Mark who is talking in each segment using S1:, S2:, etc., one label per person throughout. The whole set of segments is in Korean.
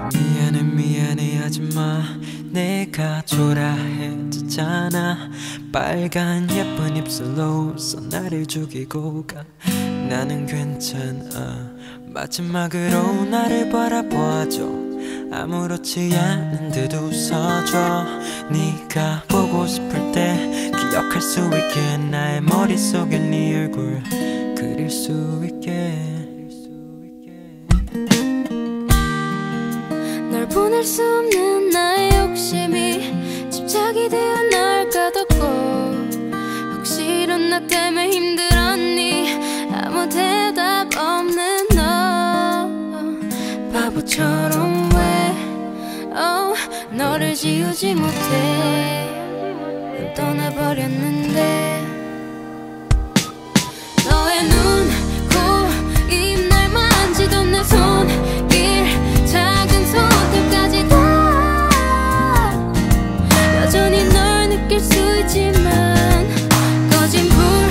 S1: 미안해 미안해 하지마. 내가 초라해졌잖아. 빨간 예쁜 입술로서 나를 죽이고 가. 나는 괜찮아. 마지막으로 나를 바라봐줘. 아무렇지 않은 듯 웃어줘. 네가 보고 싶을 때 기억할 수 있게 나의 머릿속에 네 얼굴 그릴 수 있게.
S2: 널 보낼 수 없는 나의 욕심이 집착이 되어 널 가뒀고, 혹시 이런 나 때문에 힘들었니? 아무 대답 없는 너 바보처럼 왜 너를 지우지 못해. 난 떠나버렸는데 너의 눈, 코, 입, 날 만지던 내 손길, 작은 손톱까지 다 여전히 널 느낄 수 있지만 꺼진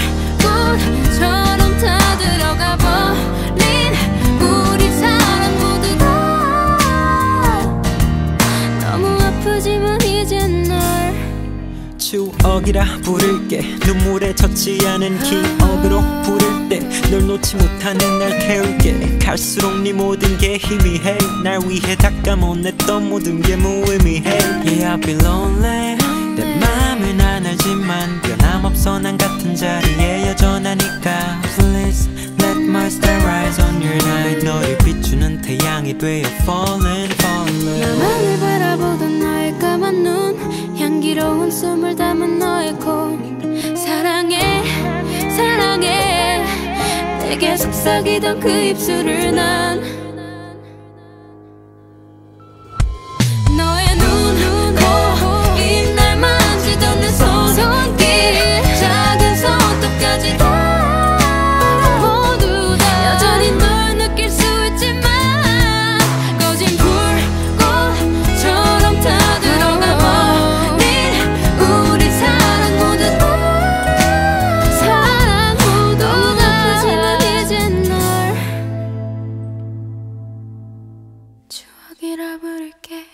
S2: 불꽃처럼 다 들어가 버린 우리 사랑 모두 다 너무 아프지만 이젠 널
S1: 추억이라 부를게. 눈물에 젖지 않은 기억으로 부를 때 널 놓지 못하는 날 태울게. 갈수록 네 모든 게 희미해. 날 위해 닦아못냈던 모든 게 무의미해. Yeah I've been lonely. 내 맘을 난 알지만 변함없어 난 같은 자리에 여전하니까. Please let my star rise on your night. 너를 비추는 태양이 되어 falling falling.
S2: 나만을 바라보던 너의 까만 눈, 향기로운 숨을 담은 너의 코. 사랑해 사랑해 내게 속삭이던 그 입술을 난 너의 눈, 코, 입, 날 만지던 내 손길, 작은 손톱까지 다 모두 다 여전히 널 느낄 수 있지만 꺼진 불꽃처럼 다 들어가 버린 우리 사랑 모두 다 사랑 모두 아프지만 이젠 널 추억이라 부를게.